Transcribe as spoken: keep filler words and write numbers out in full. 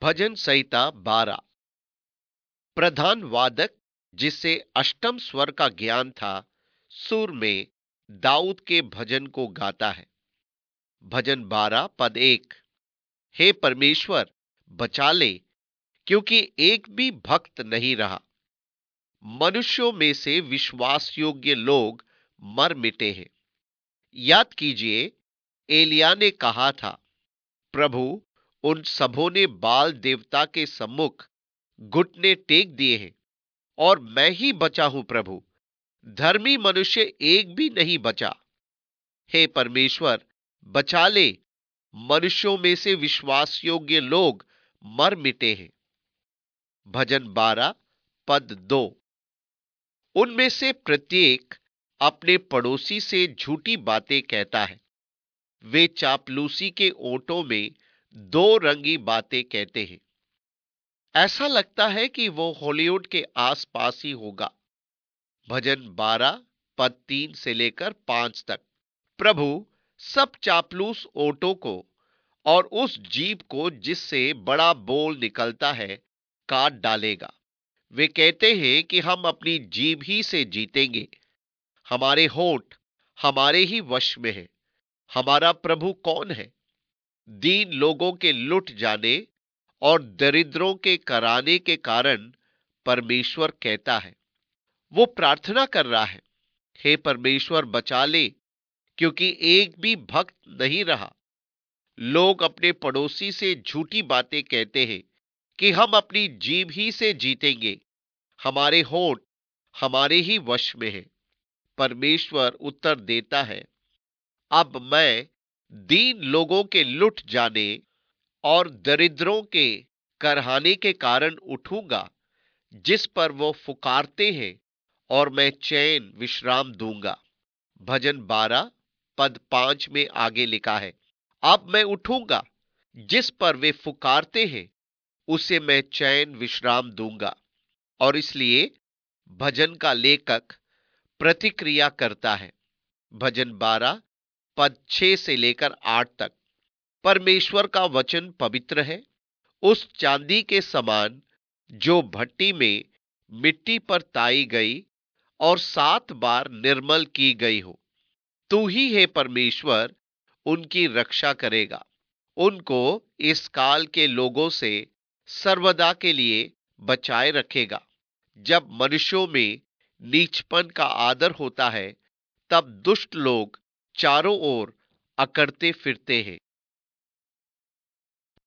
भजन संहिता बारह। प्रधान वादक, जिसे अष्टम स्वर का ज्ञान था, सुर में दाऊद के भजन को गाता है। भजन बारह पद एक। हे परमेश्वर, बचा ले, क्योंकि एक भी भक्त नहीं रहा। मनुष्यों में से विश्वास योग्य लोग मर मिटे हैं। याद कीजिए, एलिया ने कहा था, प्रभु, उन सबों ने बाल देवता के सम्मुख घुटने टेक दिए हैं और मैं ही बचा हूं। प्रभु, धर्मी मनुष्य एक भी नहीं बचा। हे परमेश्वर, बचा ले, मनुष्यों में से विश्वास योग्य लोग मर मिटे हैं। भजन बारह पद दो। उनमें से प्रत्येक अपने पड़ोसी से झूठी बातें कहता है। वे चापलूसी के ओंठों में दो रंगी बातें कहते हैं। ऐसा लगता है कि वो हॉलीवुड के आसपास ही होगा। भजन बारह पद तीन से लेकर पांच तक। प्रभु सब चापलूस ओंठों को और उस जीभ को जिससे बड़ा बोल निकलता है काट डालेगा। वे कहते हैं कि हम अपनी जीभ ही से जीतेंगे। हमारे होंठ हमारे ही वश में है। हमारा प्रभु कौन है? दीन लोगों के लुट जाने और दरिद्रों के कराने के कारण परमेश्वर कहता है। वो प्रार्थना कर रहा है, हे परमेश्वर, बचा ले, क्योंकि एक भी भक्त नहीं रहा। लोग अपने पड़ोसी से झूठी बातें कहते हैं कि हम अपनी जीभ ही से जीतेंगे। हमारे होंठ हमारे ही वश में है। परमेश्वर उत्तर देता है, अब मैं दीन लोगों के लुट जाने और दरिद्रों के करहाने के कारण उठूंगा, जिस पर वो फुकारते हैं, और मैं चैन विश्राम दूंगा। भजन बारह पद पांच में आगे लिखा है, अब मैं उठूंगा, जिस पर वे फुकारते हैं, उसे मैं चैन विश्राम दूंगा। और इसलिए भजन का लेखक प्रतिक्रिया करता है। भजन बारह पद छह से लेकर आठ तक। परमेश्वर का वचन पवित्र है, उस चांदी के समान जो भट्टी में मिट्टी पर ताई गई और सात बार निर्मल की गई हो। तू ही है परमेश्वर, उनकी रक्षा करेगा। उनको इस काल के लोगों से सर्वदा के लिए बचाए रखेगा। जब मनुष्यों में नीचपन का आदर होता है, तब दुष्ट लोग चारों ओर अकड़ते फिरते हैं।